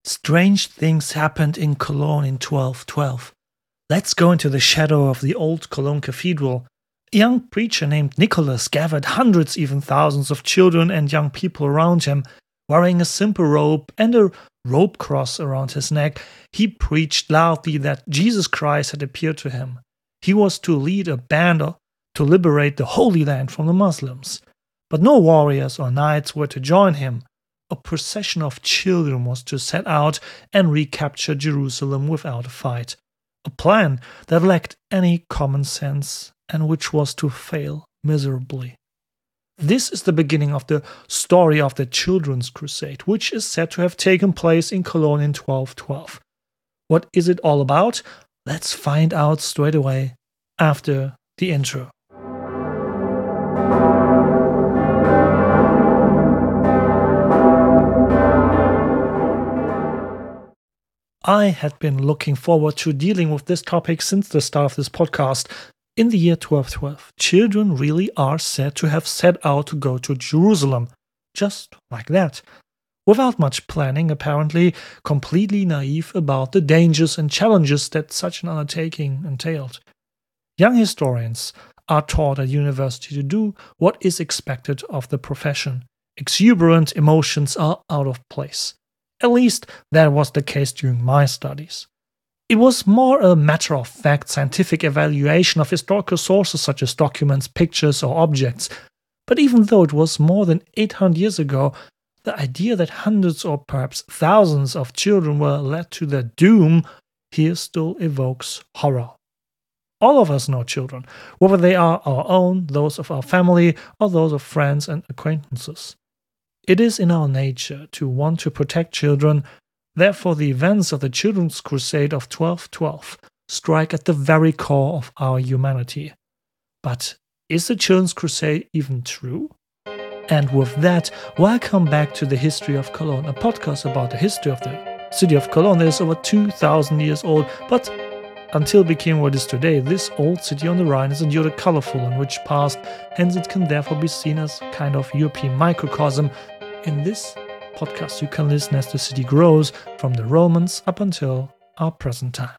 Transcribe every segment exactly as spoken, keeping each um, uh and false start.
Strange things happened in Cologne in twelve twelve. Let's go into the shadow of the old Cologne Cathedral. A young preacher named Nicholas gathered hundreds, even thousands of children and young people around him. Wearing a simple robe and a rope cross around his neck, he preached loudly that Jesus Christ had appeared to him. He was to lead a band to liberate the Holy Land from the Muslims. But no warriors or knights were to join him. A procession of children was to set out and recapture Jerusalem without a fight. A plan that lacked any common sense and which was to fail miserably. This is the beginning of the story of the Children's Crusade, which is said to have taken place in Cologne in twelve twelve. What is it all about? Let's find out straight away after the intro. I had been looking forward to dealing with this topic since the start of this podcast. In the year twelve twelve, children really are said to have set out to go to Jerusalem, just like that. Without much planning, apparently, completely naive about the dangers and challenges that such an undertaking entailed. Young historians are taught at university to do what is expected of the profession. Exuberant emotions are out of place. At least that was the case during my studies. It was more a matter-of-fact scientific evaluation of historical sources such as documents, pictures, or objects. But even though it was more than eight hundred years ago, the idea that hundreds or perhaps thousands of children were led to their doom here still evokes horror. All of us know children, whether they are our own, those of our family, or those of friends and acquaintances. It is in our nature to want to protect children. Therefore, the events of the Children's Crusade of twelve twelve strike at the very core of our humanity. But is the Children's Crusade even true? And with that, welcome back to the History of Cologne, a podcast about the history of the city of Cologne that is over two thousand years old, but until it became what it is today, this old city on the Rhine has endured a colorful and rich past, hence it can therefore be seen as a kind of European microcosm. In this podcast, you can listen as the city grows from the Romans up until our present time.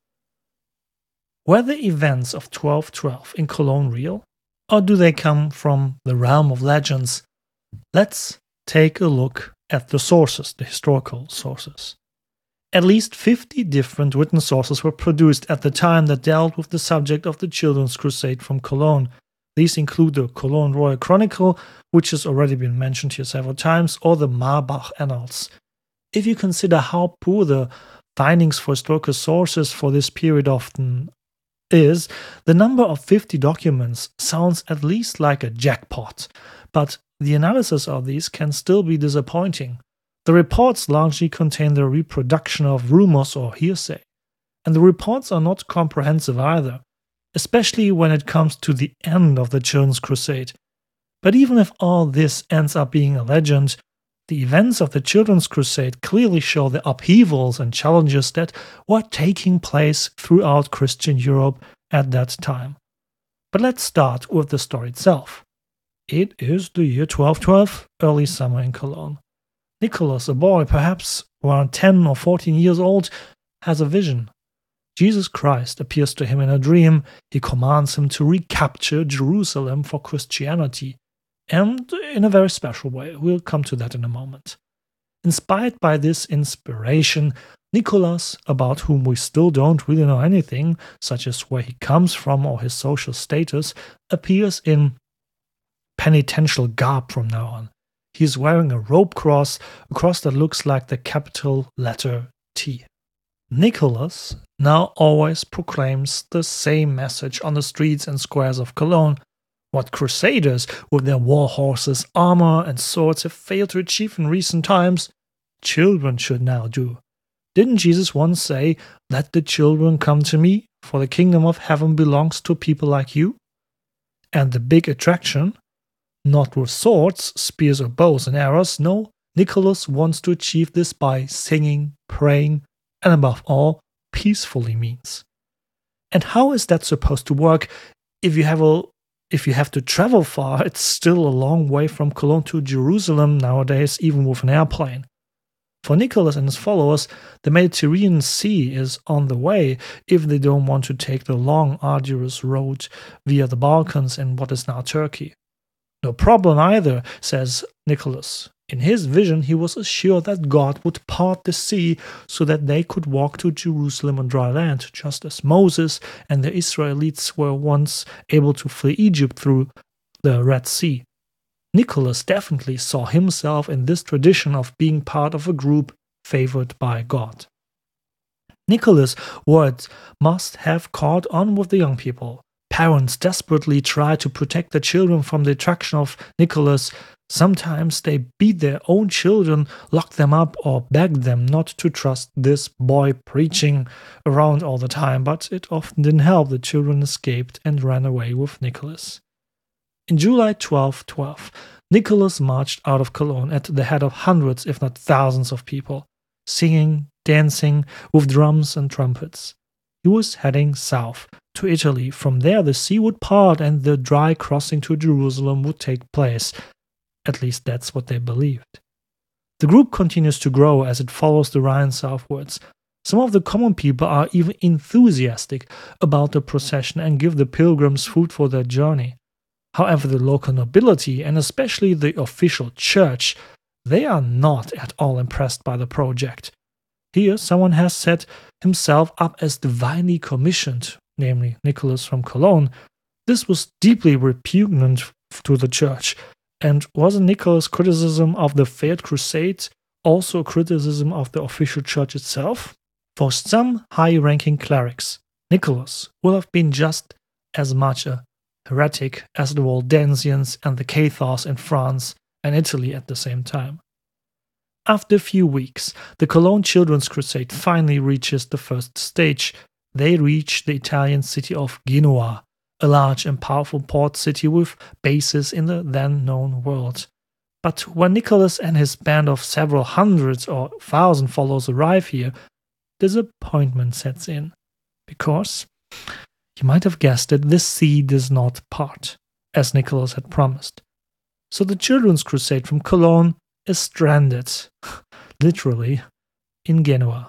Were the events of twelve twelve in Cologne real, or do they come from the realm of legends? Let's take a look at the sources, the historical sources. At least fifty different written sources were produced at the time that dealt with the subject of the Children's Crusade from Cologne. These include the Cologne Royal Chronicle, which has already been mentioned here several times, or the Marbach Annals. If you consider how poor the findings for historical sources for this period often is, the number of fifty documents sounds at least like a jackpot, but the analysis of these can still be disappointing. The reports largely contain the reproduction of rumors or hearsay, and the reports are not comprehensive either, especially when it comes to the end of the Children's Crusade. But even if all this ends up being a legend, the events of the Children's Crusade clearly show the upheavals and challenges that were taking place throughout Christian Europe at that time. But let's start with the story itself. It is the year twelve twelve, early summer in Cologne. Nicholas, a boy perhaps around ten or fourteen years old, has a vision. Jesus Christ appears to him in a dream. He commands him to recapture Jerusalem for Christianity, and in a very special way. We'll come to that in a moment. Inspired by this inspiration, Nicholas, about whom we still don't really know anything, such as where he comes from or his social status, appears in penitential garb from now on. He is wearing a rope cross, a cross that looks like the capital letter T. Nicholas now always proclaims the same message on the streets and squares of Cologne. What crusaders with their war horses, armor, and swords have failed to achieve in recent times, children should now do. Didn't Jesus once say, "Let the children come to me, for the kingdom of heaven belongs to people like you"? And the big attraction? Not with swords, spears, or bows and arrows, no, Nicholas wants to achieve this by singing, praying, and above all, peacefully means. And how is that supposed to work if you have a if you have to travel far? It's still a long way from Cologne to Jerusalem nowadays, even with an airplane. For Nicholas and his followers, the Mediterranean Sea is on the way if they don't want to take the long, arduous road via the Balkans and what is now Turkey. No problem either, says Nicholas. In his vision, he was assured that God would part the sea so that they could walk to Jerusalem on dry land, just as Moses and the Israelites were once able to flee Egypt through the Red Sea. Nicholas definitely saw himself in this tradition of being part of a group favored by God. Nicholas' words must have caught on with the young people. Parents desperately try to protect their children from the attraction of Nicholas. Sometimes they beat their own children, lock them up, or beg them not to trust this boy preaching around all the time, but it often didn't help. The children escaped and ran away with Nicholas. In July twelve twelve, Nicholas marched out of Cologne at the head of hundreds, if not thousands of people, singing, dancing, with drums and trumpets. He was heading south to Italy. From there the sea would part and the dry crossing to Jerusalem would take place. At least that's what they believed. The group continues to grow as it follows the Rhine southwards. Some of the common people are even enthusiastic about the procession and give the pilgrims food for their journey. However, the local nobility, and especially the official church, they are not at all impressed by the project. Here, someone has set himself up as divinely commissioned, namely Nicholas from Cologne. This was deeply repugnant to the church, and wasn't Nicholas' criticism of the failed crusade also a criticism of the official church itself? For some high-ranking clerics, Nicholas will have been just as much a heretic as the Waldensians and the Cathars in France and Italy at the same time. After a few weeks, the Cologne Children's Crusade finally reaches the first stage. They reach the Italian city of Genoa, a large and powerful port city with bases in the then-known world. But when Nicholas and his band of several hundreds or thousand followers arrive here, disappointment sets in. Because, you might have guessed it, this sea does not part, as Nicholas had promised. So the Children's Crusade from Cologne is stranded, literally, in Genoa.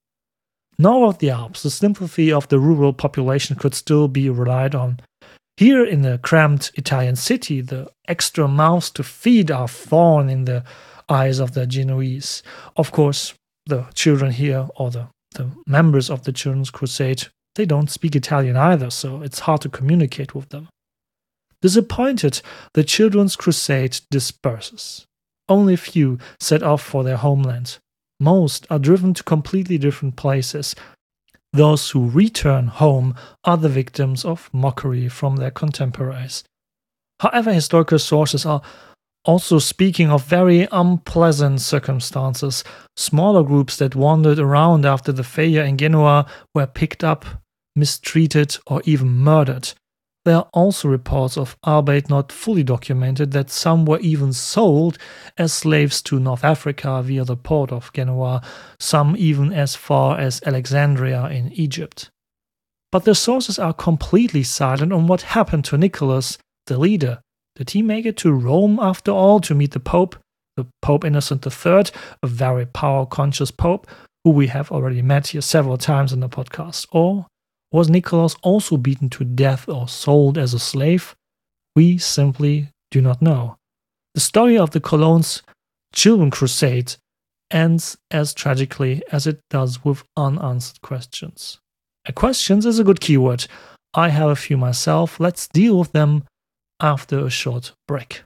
North of the Alps, the sympathy of the rural population could still be relied on. Here in the cramped Italian city, the extra mouths to feed are thorn in the eyes of the Genoese. Of course, the children here, or the, the members of the Children's Crusade, they don't speak Italian either, so it's hard to communicate with them. Disappointed, the Children's Crusade disperses. Only few set off for their homeland. Most are driven to completely different places. Those who return home are the victims of mockery from their contemporaries. However, historical sources are also speaking of very unpleasant circumstances. Smaller groups that wandered around after the failure in Genoa were picked up, mistreated, or even murdered. There are also reports of, albeit not fully documented, that some were even sold as slaves to North Africa via the port of Genoa, some even as far as Alexandria in Egypt. But the sources are completely silent on what happened to Nicholas, the leader. Did he make it to Rome after all to meet the Pope, the Pope Innocent the Third, a very power-conscious Pope, who we have already met here several times in the podcast? Or was Nicholas also beaten to death or sold as a slave? We simply do not know. The story of the Cologne's Children's Crusade ends as tragically as it does with unanswered questions. And questions is a good keyword. I have a few myself. Let's deal with them after a short break.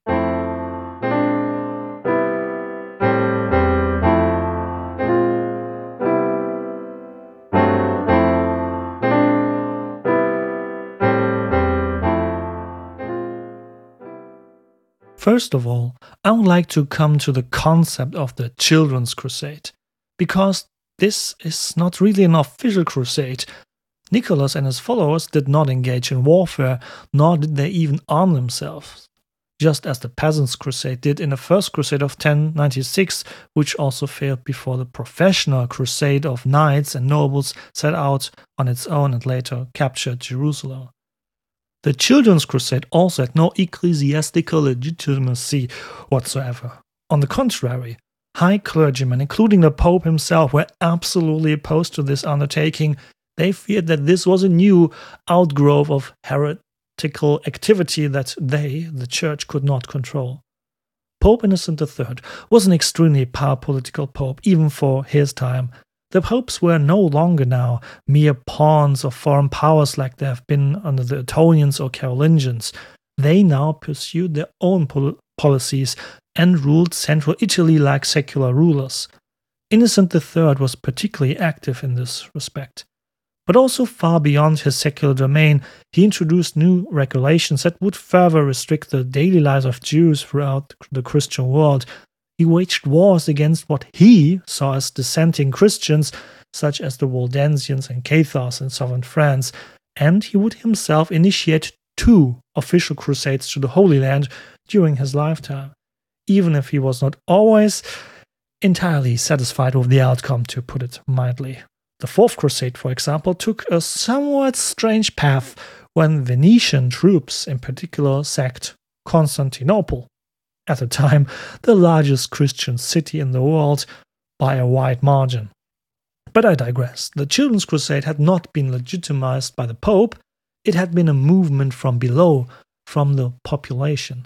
First of all, I would like to come to the concept of the Children's Crusade, because this is not really an official crusade. Nicholas and his followers did not engage in warfare, nor did they even arm themselves, just as the Peasants' Crusade did in the First Crusade of ten ninety-six, which also failed before the professional crusade of knights and nobles set out on its own and later captured Jerusalem. The Children's Crusade also had no ecclesiastical legitimacy whatsoever. On the contrary, High clergymen, including the Pope himself, were absolutely opposed to this undertaking. They feared that this was a new outgrowth of heretical activity that they, the Church, could not control. Pope Innocent the Third was an extremely power-political pope, even for his time. The popes were no longer now mere pawns of foreign powers like they have been under the Ottonians or Carolingians. They now pursued their own pol- policies and ruled central Italy like secular rulers. Innocent the Third was particularly active in this respect. But also far beyond his secular domain, he introduced new regulations that would further restrict the daily lives of Jews throughout the Christian world. He waged wars against what he saw as dissenting Christians, such as the Waldensians and Cathars in southern France, and he would himself initiate two official crusades to the Holy Land during his lifetime, even if he was not always entirely satisfied with the outcome, to put it mildly. The Fourth Crusade, for example, took a somewhat strange path when Venetian troops in particular sacked Constantinople, at the time the largest Christian city in the world, by a wide margin. But I digress. The Children's Crusade had not been legitimized by the Pope, it had been a movement from below, from the population.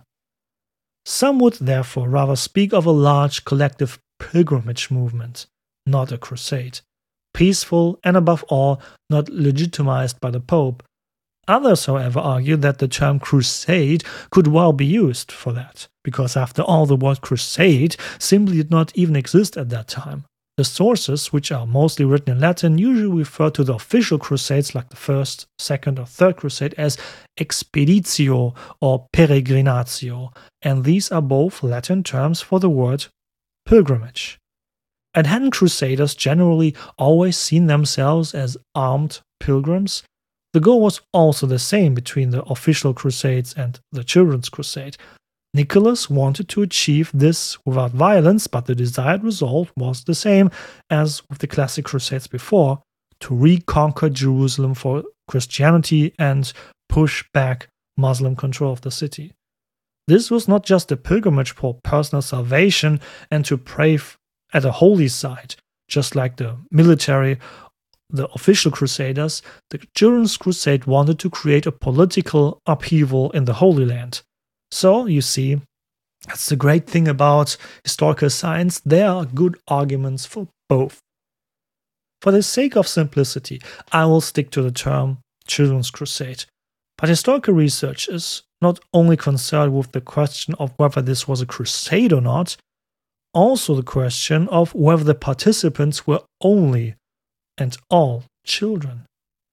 Some would therefore rather speak of a large collective pilgrimage movement, not a crusade. Peaceful and above all not legitimized by the Pope. Others, however, argue that the term crusade could well be used for that, because after all the word crusade simply did not even exist at that time. The sources, which are mostly written in Latin, usually refer to the official crusades like the First, Second or Third Crusade as expeditio or peregrinatio, and these are both Latin terms for the word pilgrimage. And hadn't crusaders generally always seen themselves as armed pilgrims? The goal was also the same between the official crusades and the Children's Crusade. Nicholas wanted to achieve this without violence, but the desired result was the same as with the classic crusades before, to reconquer Jerusalem for Christianity and push back Muslim control of the city. This was not just a pilgrimage for personal salvation and to pray at a holy site, just like the military, the official crusaders. The Children's Crusade wanted to create a political upheaval in the Holy Land. So, you see, that's the great thing about historical science, there are good arguments for both. For the sake of simplicity, I will stick to the term Children's Crusade. But historical research is not only concerned with the question of whether this was a crusade or not, also the question of whether the participants were only and all children.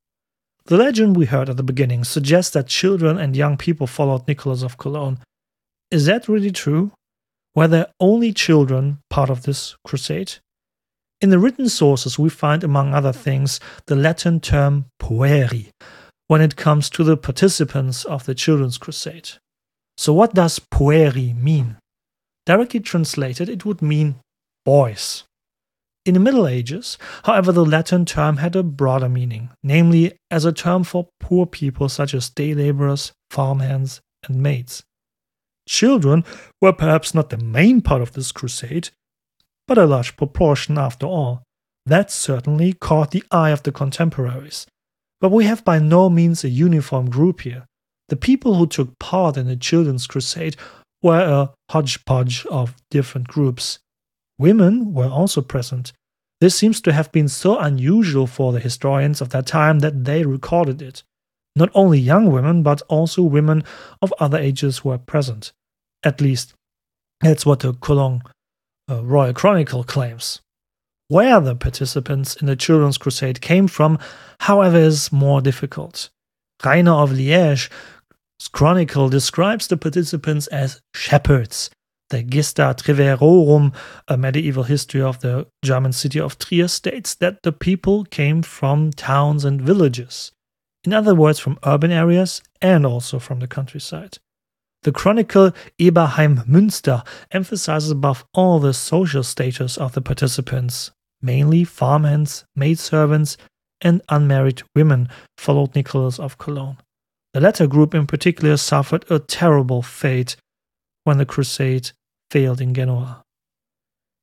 The legend we heard at the beginning suggests that children and young people followed Nicholas of Cologne. Is that really true? Were there only children part of this crusade? In the written sources we find, among other things, the Latin term pueri when it comes to the participants of the Children's Crusade. So what does pueri mean? Directly translated, it would mean boys. In the Middle Ages, however, the Latin term had a broader meaning, namely as a term for poor people such as day laborers, farmhands, and maids. Children were perhaps not the main part of this crusade, but a large proportion after all. That certainly caught the eye of the contemporaries. But we have by no means a uniform group here. The people who took part in the Children's Crusade were a hodgepodge of different groups. Women were also present. This seems to have been so unusual for the historians of that time that they recorded it. Not only young women, but also women of other ages were present. At least, that's what the Cologne uh, Royal Chronicle claims. Where the participants in the Children's Crusade came from, however, is more difficult. Rainer of Liège's chronicle describes the participants as shepherds. The Gesta Treverorum, a medieval history of the German city of Trier, states that the people came from towns and villages. In other words, from urban areas and also from the countryside. The chronicle Eberheim Münster emphasizes above all the social status of the participants. Mainly farmhands, maidservants, and unmarried women followed Nicholas of Cologne. The latter group in particular suffered a terrible fate when the crusade failed in Genoa.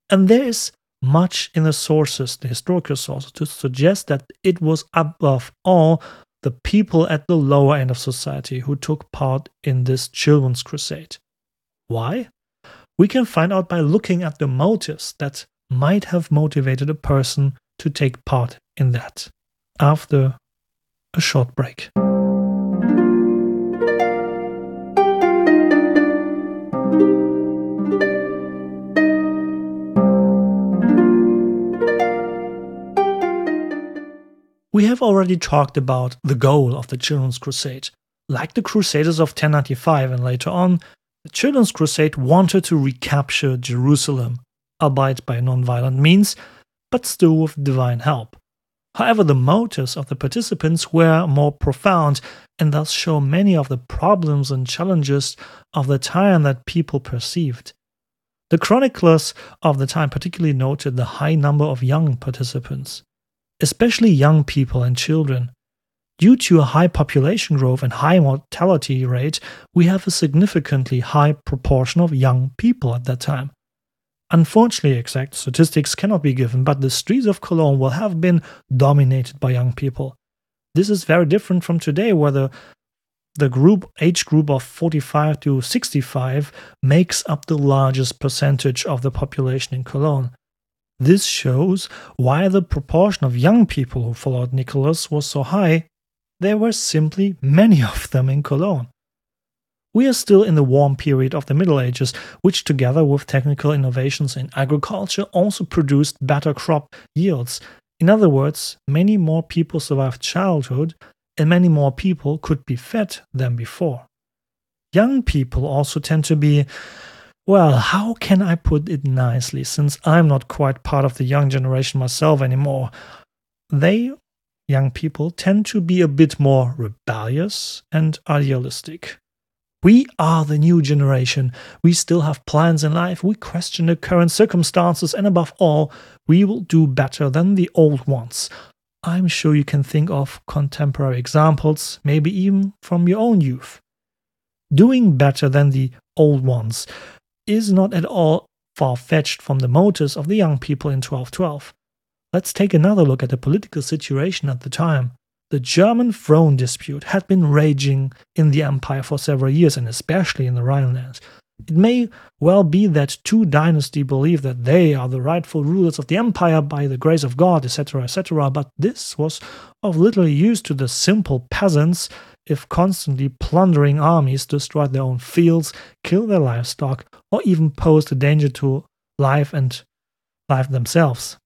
And there is much in the sources, the historical sources, to suggest that it was above all the people at the lower end of society who took part in this children's crusade. Why? We can find out by looking at the motives that might have motivated a person to take part in that. After a short break. We have already talked about the goal of the Children's Crusade. Like the Crusaders of ten ninety-five and later on, the Children's Crusade wanted to recapture Jerusalem, albeit by non-violent means, but still with divine help. However, the motives of the participants were more profound and thus show many of the problems and challenges of the time that people perceived. The chroniclers of the time particularly noted the high number of young participants, especially young people and children. Due to a high population growth and high mortality rate, we have a significantly high proportion of young people at that time. Unfortunately, exact statistics cannot be given, but the streets of Cologne will have been dominated by young people. This is very different from today, where the, the group age group of forty-five to sixty-five makes up the largest percentage of the population in Cologne. This shows why the proportion of young people who followed Nicholas was so high. There were simply many of them in Cologne. We are still in the warm period of the Middle Ages, which together with technical innovations in agriculture also produced better crop yields. In other words, many more people survived childhood and many more people could be fed than before. Young people also tend to be, well, how can I put it nicely, since I'm not quite part of the young generation myself anymore. They, young people, tend to be a bit more rebellious and idealistic. We are the new generation. We still have plans in life. We question the current circumstances, and above all, we will do better than the old ones. I'm sure you can think of contemporary examples, maybe even from your own youth. Doing better than the old ones is not at all far-fetched from the motives of the young people in twelve twelve. Let's take another look at the political situation at the time. The German throne dispute had been raging in the empire for several years, and especially in the Rhineland. It may well be that two dynasties believe that they are the rightful rulers of the empire by the grace of God, et cetera, et cetera, but this was of little use to the simple peasants if constantly plundering armies destroyed their own fields, killed their livestock, or even posed a danger to life and life themselves.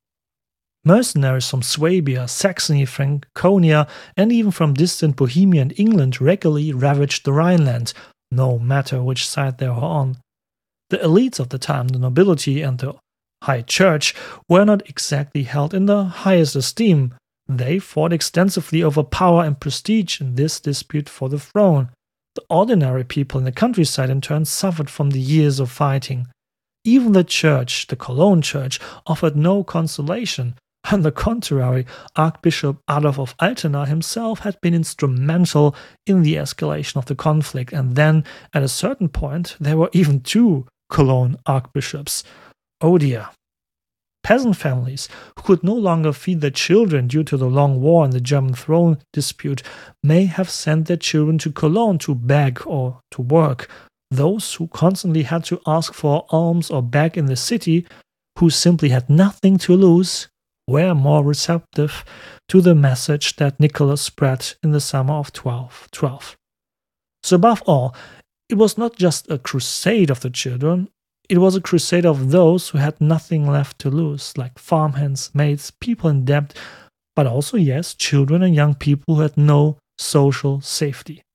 Mercenaries from Swabia, Saxony, Franconia, and even from distant Bohemia and England regularly ravaged the Rhineland, no matter which side they were on. The elites of the time, the nobility and the high church, were not exactly held in the highest esteem. They fought extensively over power and prestige in this dispute for the throne. The ordinary people in the countryside in turn suffered from the years of fighting. Even the church, the Cologne church, offered no consolation. On the contrary, Archbishop Adolf of Altena himself had been instrumental in the escalation of the conflict, and then, at a certain point, there were even two Cologne archbishops. Oh dear. Peasant families, who could no longer feed their children due to the long war and the German throne dispute, may have sent their children to Cologne to beg or to work. Those who constantly had to ask for alms or beg in the city, who simply had nothing to lose, were more receptive to the message that Nicholas spread in the summer of twelve twelve. So above all, it was not just a crusade of the children, it was a crusade of those who had nothing left to lose, like farmhands, maids, people in debt, but also, yes, children and young people who had no social safety.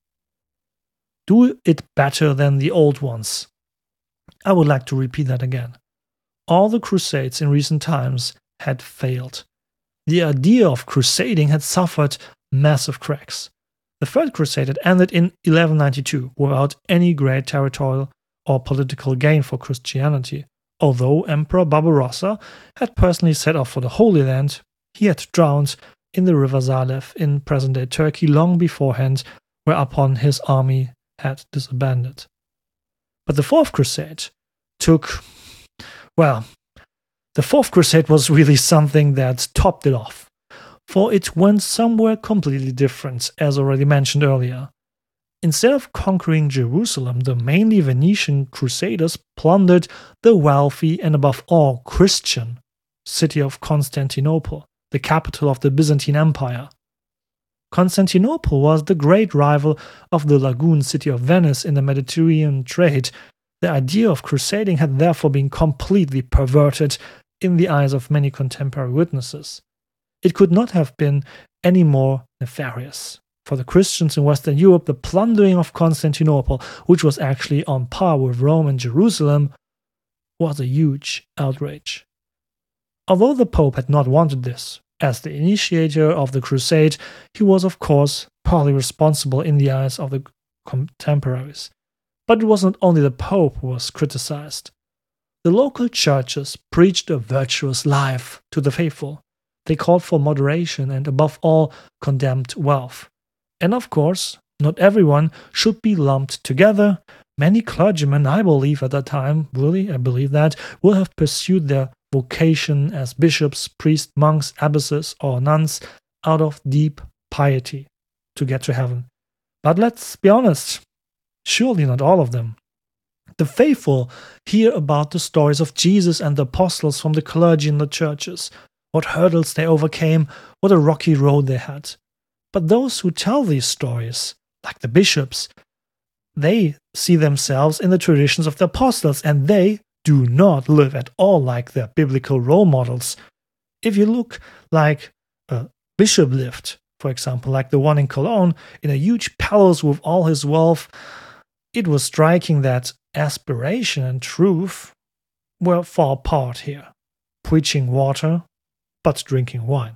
Do it better than the old ones. I would like to repeat that again. All the crusades in recent times had failed. The idea of crusading had suffered massive cracks. The Third Crusade had ended in eleven ninety-two without any great territorial or political gain for Christianity. Although Emperor Barbarossa had personally set off for the Holy Land, he had drowned in the river Zalev in present-day Turkey long beforehand, whereupon his army had disbanded. But the Fourth Crusade took, well, The Fourth Crusade was really something that topped it off, for it went somewhere completely different, as already mentioned earlier. Instead of conquering Jerusalem, the mainly Venetian crusaders plundered the wealthy and above all Christian city of Constantinople, the capital of the Byzantine Empire. Constantinople was the great rival of the lagoon city of Venice in the Mediterranean trade. The idea of crusading had therefore been completely perverted in the eyes of many contemporary witnesses. It could not have been any more nefarious. For the Christians in Western Europe, the plundering of Constantinople, which was actually on par with Rome and Jerusalem, was a huge outrage. Although the Pope had not wanted this, as the initiator of the crusade, he was of course partly responsible in the eyes of the contemporaries. But it was not only the Pope who was criticized. The local churches preached a virtuous life to the faithful. They called for moderation and above all condemned wealth. And of course, not everyone should be lumped together. Many clergymen, I believe at that time, really, I believe that, will have pursued their vocation as bishops, priests, monks, abbesses, or nuns out of deep piety to get to heaven. But let's be honest, surely not all of them. The faithful hear about the stories of Jesus and the apostles from the clergy in the churches, what hurdles they overcame, what a rocky road they had. But those who tell these stories, like the bishops, they see themselves in the traditions of the apostles, and they do not live at all like their biblical role models. If you look like a bishop lived, for example, like the one in Cologne, in a huge palace with all his wealth, it was striking that aspiration and truth were far apart here, preaching water but drinking wine.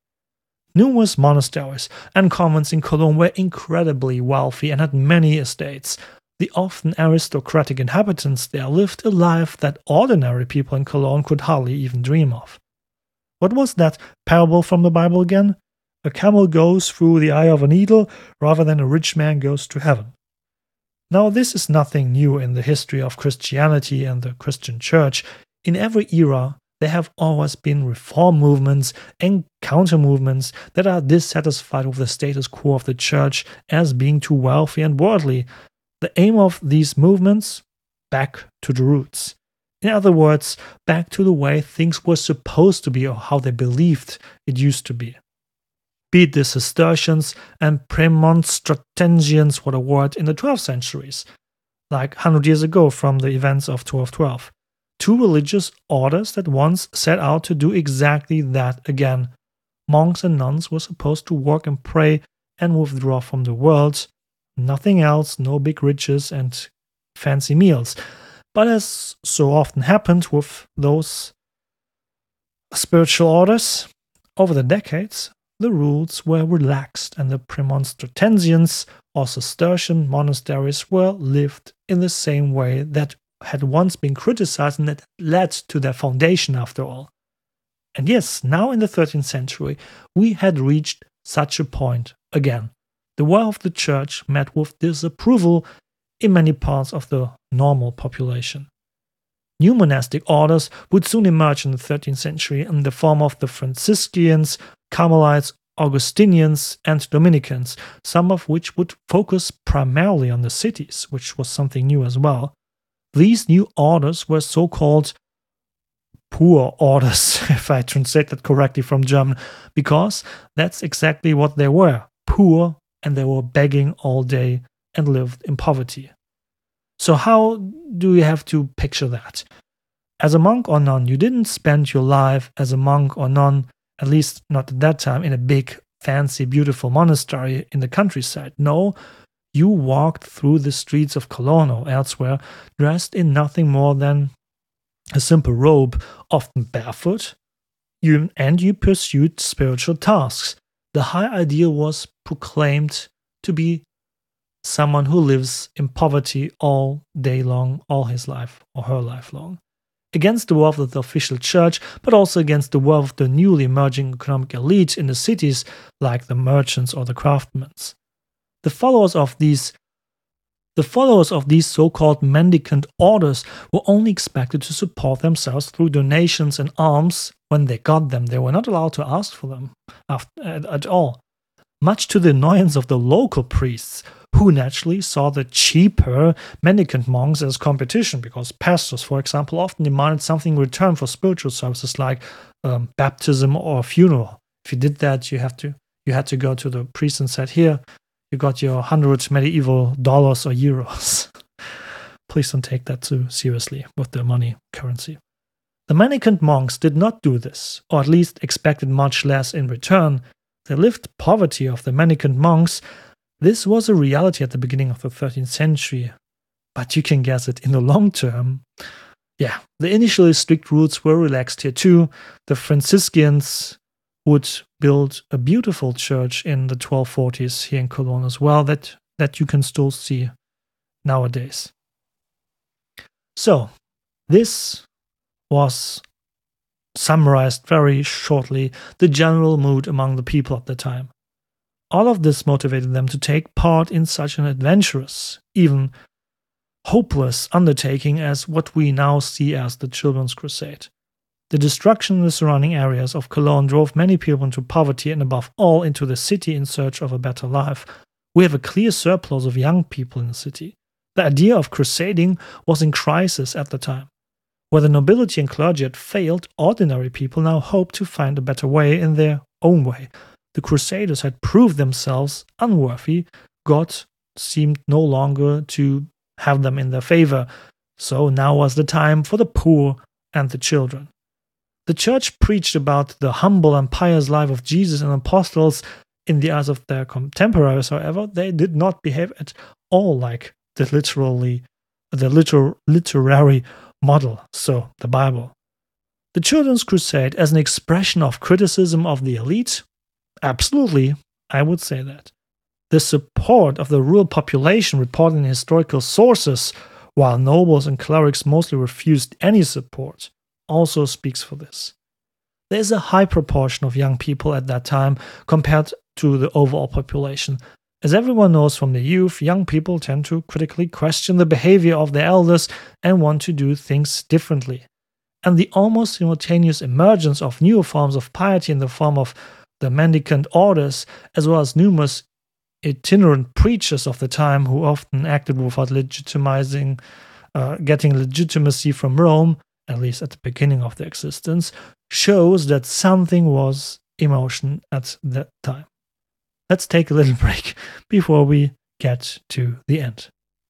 Numerous monasteries and convents in Cologne were incredibly wealthy and had many estates. The often aristocratic inhabitants there lived a life that ordinary people in Cologne could hardly even dream of. What was that parable from the Bible again? A camel goes through the eye of a needle rather than a rich man goes to heaven. Now, this is nothing new in the history of Christianity and the Christian Church. In every era, there have always been reform movements and counter-movements that are dissatisfied with the status quo of the Church as being too wealthy and worldly. The aim of these movements? Back to the roots. In other words, back to the way things were supposed to be or how they believed it used to be. Be it the Cistercians and Premonstratensians, what a word, in the twelfth centuries, like one hundred years ago from the events of twelve twelve. Two religious orders that once set out to do exactly that again. Monks and nuns were supposed to work and pray and withdraw from the world. Nothing else, no big riches and fancy meals. But as so often happened with those spiritual orders, over the decades, the rules were relaxed and the Premonstratensians or Cistercian monasteries were lived in the same way that had once been criticized and that led to their foundation after all. And yes, now in the thirteenth century, we had reached such a point again. The way of the church met with disapproval in many parts of the normal population. New monastic orders would soon emerge in the thirteenth century in the form of the Franciscans, Carmelites, Augustinians, and Dominicans, some of which would focus primarily on the cities, which was something new as well. These new orders were so-called poor orders, if I translate that correctly from German, because that's exactly what they were, poor, and they were begging all day and lived in poverty. So how do you have to picture that? As a monk or nun, you didn't spend your life as a monk or nun, at least not at that time, in a big, fancy, beautiful monastery in the countryside. No, you walked through the streets of Cologne or elsewhere dressed in nothing more than a simple robe, often barefoot, you, and you pursued spiritual tasks. The high ideal was proclaimed to be someone who lives in poverty all day long, all his life or her life long, against the wealth of the official church, but also against the wealth of the newly emerging economic elite in the cities, like the merchants or the craftsmen. The followers of these The followers of these so-called mendicant orders were only expected to support themselves through donations and alms when they got them. They were not allowed to ask for them at all, much to the annoyance of the local priests, who naturally saw the cheaper mendicant monks as competition, because pastors, for example, often demanded something in return for spiritual services like um, baptism or funeral. If you did that, you have to you had to go to the priest and said, "Here, you got your hundred medieval dollars or euros." Please don't take that too seriously with the money currency. The mendicant monks did not do this, or at least expected much less in return. The lived poverty of the mendicant monks, this was a reality at the beginning of the thirteenth century. But you can guess it, in the long term, yeah, the initially strict rules were relaxed here too. The Franciscans would build a beautiful church in the twelve forties here in Cologne as well, that, that you can still see nowadays. So, this was summarized very shortly the general mood among the people at the time. All of this motivated them to take part in such an adventurous, even hopeless undertaking as what we now see as the Children's Crusade. The destruction in the surrounding areas of Cologne drove many people into poverty and above all into the city in search of a better life. We have a clear surplus of young people in the city. The idea of crusading was in crisis at the time. Where the nobility and clergy had failed, ordinary people now hoped to find a better way in their own way. The Crusaders had proved themselves unworthy. God seemed no longer to have them in their favor. So now was the time for the poor and the children. The church preached about the humble and pious life of Jesus and apostles. In the eyes of their contemporaries, however, they did not behave at all like the literally, the liter- literary model, so the Bible. The Children's Crusade as an expression of criticism of the elite? Absolutely, I would say that. The support of the rural population reported in historical sources, while nobles and clerics mostly refused any support, also speaks for this. There is a high proportion of young people at that time compared to the overall population. As everyone knows from the youth, young people tend to critically question the behavior of their elders and want to do things differently. And the almost simultaneous emergence of newer forms of piety in the form of the mendicant orders, as well as numerous itinerant preachers of the time who often acted without legitimizing, uh, getting legitimacy from Rome, at least at the beginning of their existence, shows that something was in motion at that time. Let's take a little break before we get to the end.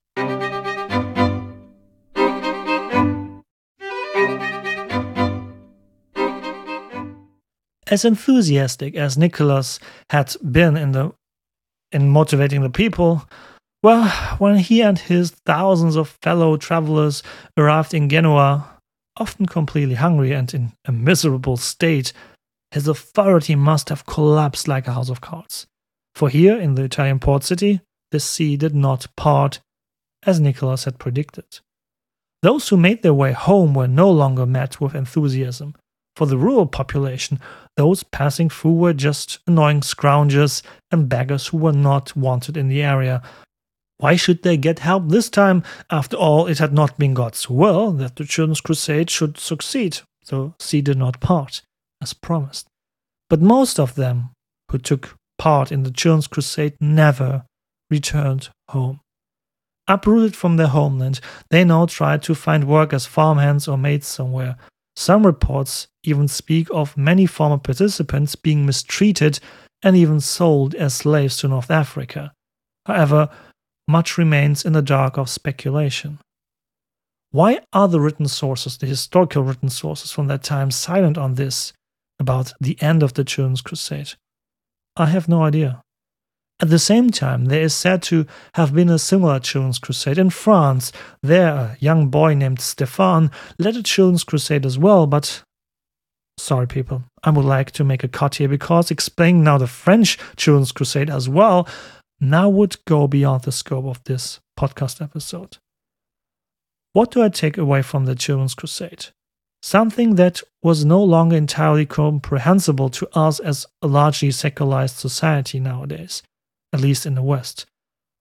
As enthusiastic as Nicholas had been in the in motivating the people, well, when he and his thousands of fellow travelers arrived in Genoa, often completely hungry and in a miserable state, his authority must have collapsed like a house of cards. For here, in the Italian port city, the sea did not part, as Nicholas had predicted. Those who made their way home were no longer met with enthusiasm. For the rural population, those passing through were just annoying scroungers and beggars who were not wanted in the area. Why should they get help this time? After all, it had not been God's will that the Children's Crusade should succeed, so sea did not part, as promised. But most of them who took part in the Children's Crusade never returned home. Uprooted from their homeland, they now tried to find work as farmhands or maids somewhere. Some reports even speak of many former participants being mistreated and even sold as slaves to North Africa. However, much remains in the dark of speculation. Why are the written sources, the historical written sources from that time, silent on this, about the end of the Children's Crusade? I have no idea. At the same time, there is said to have been a similar Children's Crusade in France. There, a young boy named Stéphane led a Children's Crusade as well, but sorry people, I would like to make a cut here because explaining now the French Children's Crusade as well now would go beyond the scope of this podcast episode. What do I take away from the Children's Crusade? Something that was no longer entirely comprehensible to us as a largely secularized society nowadays, at least in the West.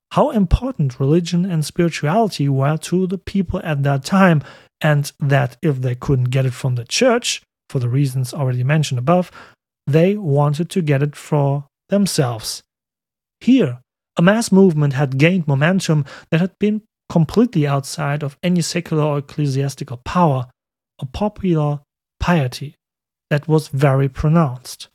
how important religion and spirituality were to the people at that time, and that if they couldn't get it from the church, for the reasons already mentioned above, they wanted to get it for themselves. Here, a mass movement had gained momentum that had been completely outside of any secular or ecclesiastical power, a popular piety that was very pronounced.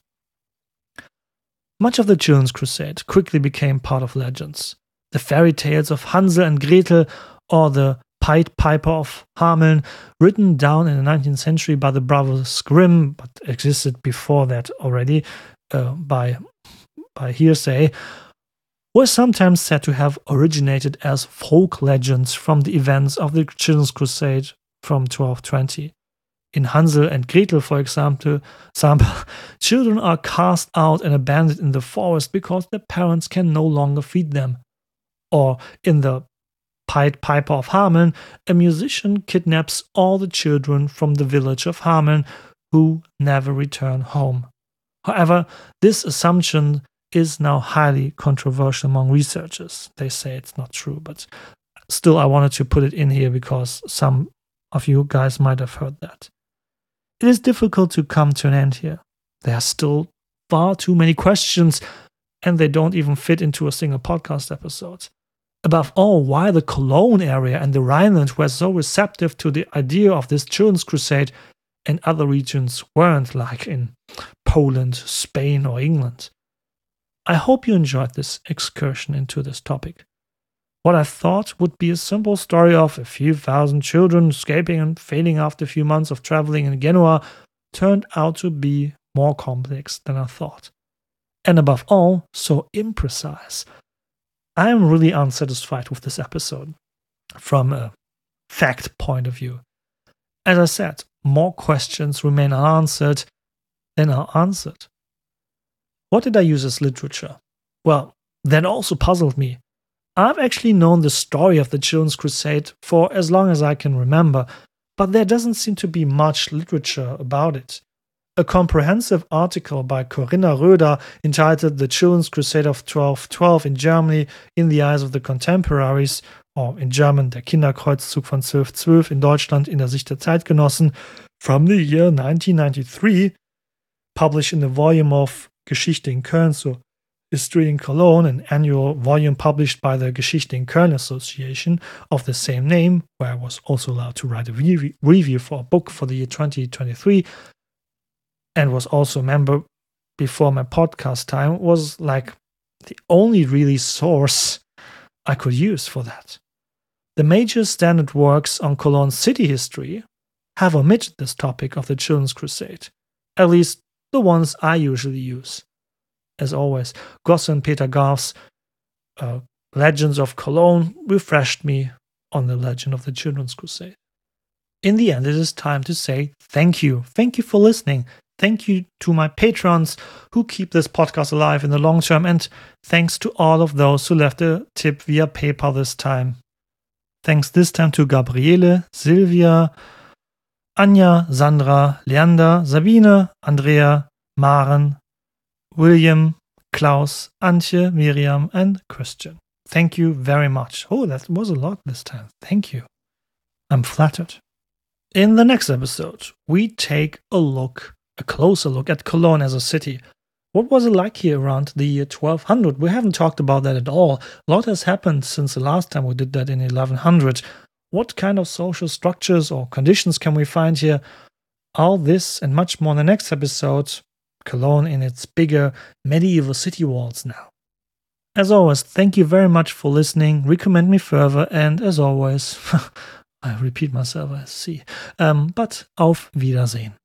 Much of the Children's Crusade quickly became part of legends. The fairy tales of Hansel and Gretel or the Pied Piper of Hameln, written down in the nineteenth century by the brothers Grimm, but existed before that already uh, by, by hearsay, were sometimes said to have originated as folk legends from the events of the Children's Crusade from twelve twenty. In Hansel and Gretel, for example, example, children are cast out and abandoned in the forest because their parents can no longer feed them. Or in the Pied Piper of Hameln, a musician kidnaps all the children from the village of Hameln who never return home. However, this assumption is now highly controversial among researchers. They say it's not true, but still I wanted to put it in here because some of you guys might have heard that. It is difficult to come to an end here. There are still far too many questions, and they don't even fit into a single podcast episode. Above all, why the Cologne area and the Rhineland were so receptive to the idea of this Children's Crusade and other regions weren't, like in Poland, Spain, or England. I hope you enjoyed this excursion into this topic. What I thought would be a simple story of a few thousand children escaping and failing after a few months of traveling in Genoa turned out to be more complex than I thought. And above all, so imprecise. I am really unsatisfied with this episode from a fact point of view. As I said, more questions remain unanswered than are answered. What did I use as literature? Well, that also puzzled me. I've actually known the story of the Children's Crusade for as long as I can remember, but there doesn't seem to be much literature about it. A comprehensive article by Corinna Röder entitled The Children's Crusade of twelve twelve in Germany in the Eyes of the Contemporaries, or in German Der Kinderkreuzzug von zwölf zwölf in Deutschland in der Sicht der Zeitgenossen, from the year nineteen ninety-three, published in the volume of Geschichte in Köln, so History in Cologne, an annual volume published by the Geschichte in Köln Association of the same name, where I was also allowed to write a re- review for a book for the year twenty twenty-three, and was also a member before my podcast time, was like the only really source I could use for that. The major standard works on Cologne city history have omitted this topic of the Children's Crusade, at least the ones I usually use. As always, Gosse and Peter Garf's uh, Legends of Cologne refreshed me on the legend of the Children's Crusade. In the end, it is time to say thank you. Thank you for listening. Thank you to my patrons who keep this podcast alive in the long term, and thanks to all of those who left a tip via PayPal this time. Thanks this time to Gabriele, Silvia, Anja, Sandra, Leander, Sabine, Andrea, Maren, William, Klaus, Antje, Miriam, and Christian. Thank you very much. Oh, that was a lot this time. Thank you. I'm flattered. In the next episode, we take a look, a closer look at Cologne as a city. What was it like here around the year twelve hundred? We haven't talked about that at all. A lot has happened since the last time we did that in eleven hundred. What kind of social structures or conditions can we find here? All this and much more in the next episode. Cologne in its bigger medieval city walls now. As always, thank you very much for listening. Recommend me further, and as always, I repeat myself, I see. Um, but auf Wiedersehen.